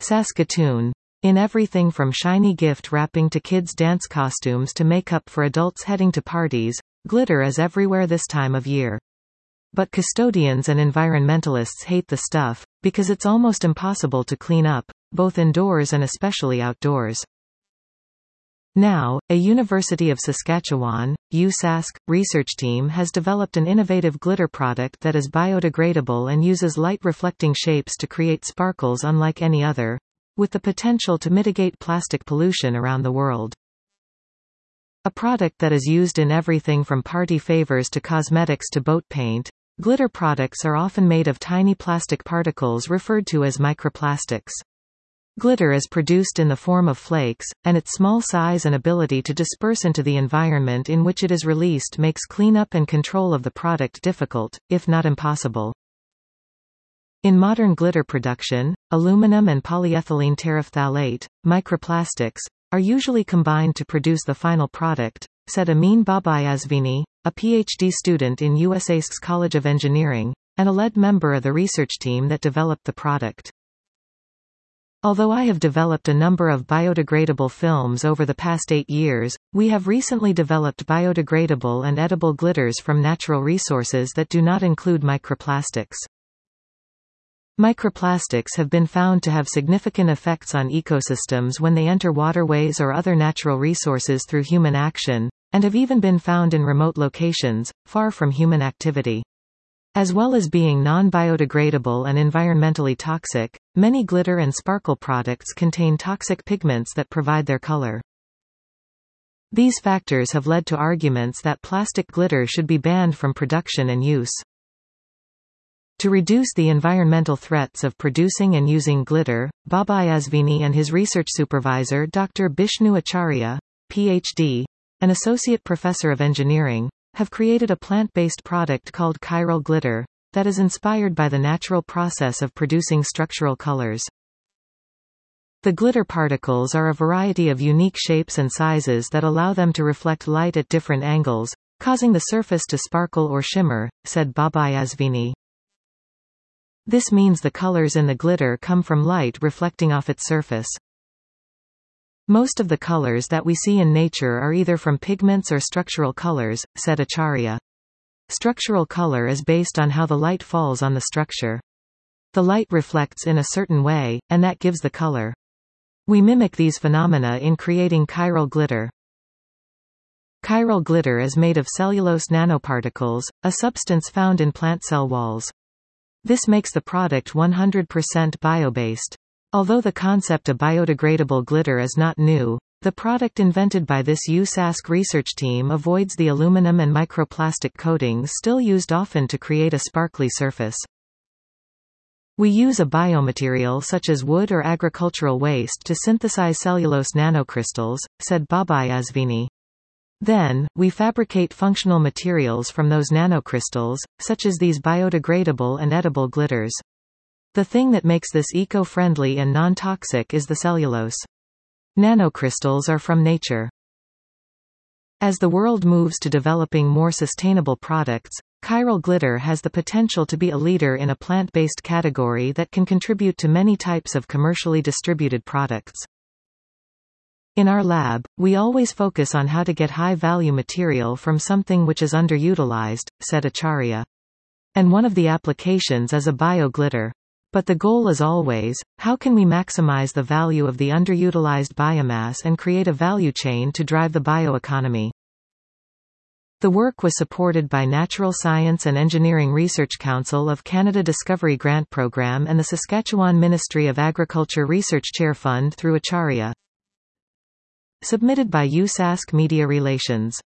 Saskatoon. In everything from shiny gift wrapping to kids' dance costumes to makeup for adults heading to parties, glitter is everywhere this time of year. But custodians and environmentalists hate the stuff, because it's almost impossible to clean up, both indoors and especially outdoors. Now, a University of Saskatchewan, USask, research team has developed an innovative glitter product that is biodegradable and uses light-reflecting shapes to create sparkles unlike any other, with the potential to mitigate plastic pollution around the world. A product that is used in everything from party favors to cosmetics to boat paint, glitter products are often made of tiny plastic particles referred to as microplastics. Glitter is produced in the form of flakes, and its small size and ability to disperse into the environment in which it is released makes cleanup and control of the product difficult, if not impossible. In modern glitter production, aluminum and polyethylene terephthalate, microplastics, are usually combined to produce the final product, said Amin Babayazvini, a PhD student in USask's College of Engineering, and a lead member of the research team that developed the product. Although I have developed a number of biodegradable films over the past 8 years, we have recently developed biodegradable and edible glitters from natural resources that do not include microplastics. Microplastics have been found to have significant effects on ecosystems when they enter waterways or other natural resources through human action, and have even been found in remote locations, far from human activity. As well as being non-biodegradable and environmentally toxic, many glitter and sparkle products contain toxic pigments that provide their color. These factors have led to arguments that plastic glitter should be banned from production and use. To reduce the environmental threats of producing and using glitter, Babayazvini and his research supervisor Dr. Bishnu Acharya, Ph.D., an associate professor of engineering, have created a plant-based product called chiral glitter, that is inspired by the natural process of producing structural colors. The glitter particles are a variety of unique shapes and sizes that allow them to reflect light at different angles, causing the surface to sparkle or shimmer, said Babayazvini. This means the colors in the glitter come from light reflecting off its surface. Most of the colors that we see in nature are either from pigments or structural colors, said Acharya. Structural color is based on how the light falls on the structure. The light reflects in a certain way, and that gives the color. We mimic these phenomena in creating chiral glitter. Chiral glitter is made of cellulose nanoparticles, a substance found in plant cell walls. This makes the product 100% bio-based. Although the concept of biodegradable glitter is not new, the product invented by this USask research team avoids the aluminum and microplastic coatings still used often to create a sparkly surface. We use a biomaterial such as wood or agricultural waste to synthesize cellulose nanocrystals, said Babayazvini. Then, we fabricate functional materials from those nanocrystals, such as these biodegradable and edible glitters. The thing that makes this eco-friendly and non-toxic is the cellulose. Nanocrystals are from nature. As the world moves to developing more sustainable products, chiral glitter has the potential to be a leader in a plant-based category that can contribute to many types of commercially distributed products. In our lab, we always focus on how to get high-value material from something which is underutilized, said Acharya. And one of the applications is a bio-glitter. But the goal is always, how can we maximize the value of the underutilized biomass and create a value chain to drive the bioeconomy? The work was supported by Natural Science and Engineering Research Council of Canada Discovery Grant Program and the Saskatchewan Ministry of Agriculture Research Chair Fund through Acharya. Submitted by USask Media Relations.